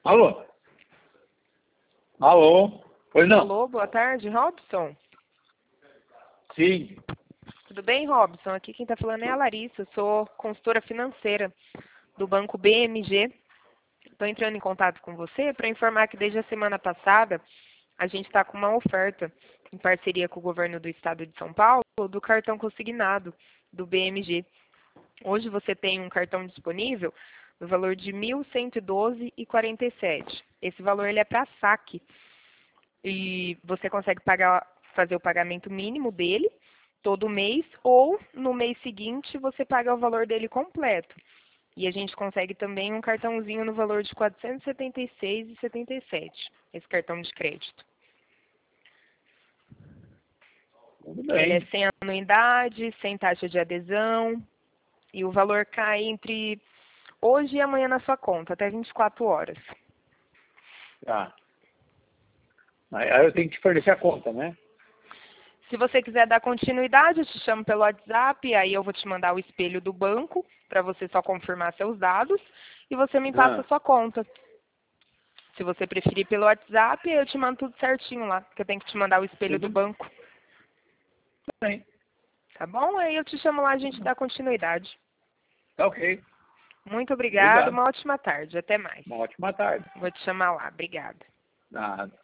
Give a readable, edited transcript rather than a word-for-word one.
Alô? Alô? Pois não? Alô, boa tarde, Robson. Sim. Tudo bem, Robson? Aqui quem está falando é a Larissa, sou consultora financeira do Banco BMG. Estou entrando em contato com você para informar que desde a semana passada a gente está com uma oferta em parceria com o governo do estado de São Paulo do cartão consignado do BMG. Hoje você tem um cartão disponível no valor de R$ 1.112,47. Esse valor ele é para saque e você consegue fazer o pagamento mínimo dele todo mês ou no mês seguinte você paga o valor dele completo. E a gente consegue também um cartãozinho no valor de R$ 476,77, esse cartão de crédito. Tudo Ele é bem. sem anuidade, sem taxa de adesão, e o valor cai entre hoje e amanhã na sua conta, até 24 horas. Tá. Aí eu tenho que te fornecer a conta, né? Se você quiser dar continuidade, eu te chamo pelo WhatsApp, aí eu vou te mandar o espelho do banco, para você só confirmar seus dados, e você me passa a sua conta. Se você preferir pelo WhatsApp, eu te mando tudo certinho lá, porque eu tenho que te mandar o espelho do banco. Tudo bem. Tá bom? Aí eu te chamo lá, a gente dá continuidade. Tá ok. Muito obrigada, Obrigado. uma ótima tarde. Até mais. Uma ótima tarde. Vou te chamar lá. Obrigada. Nada.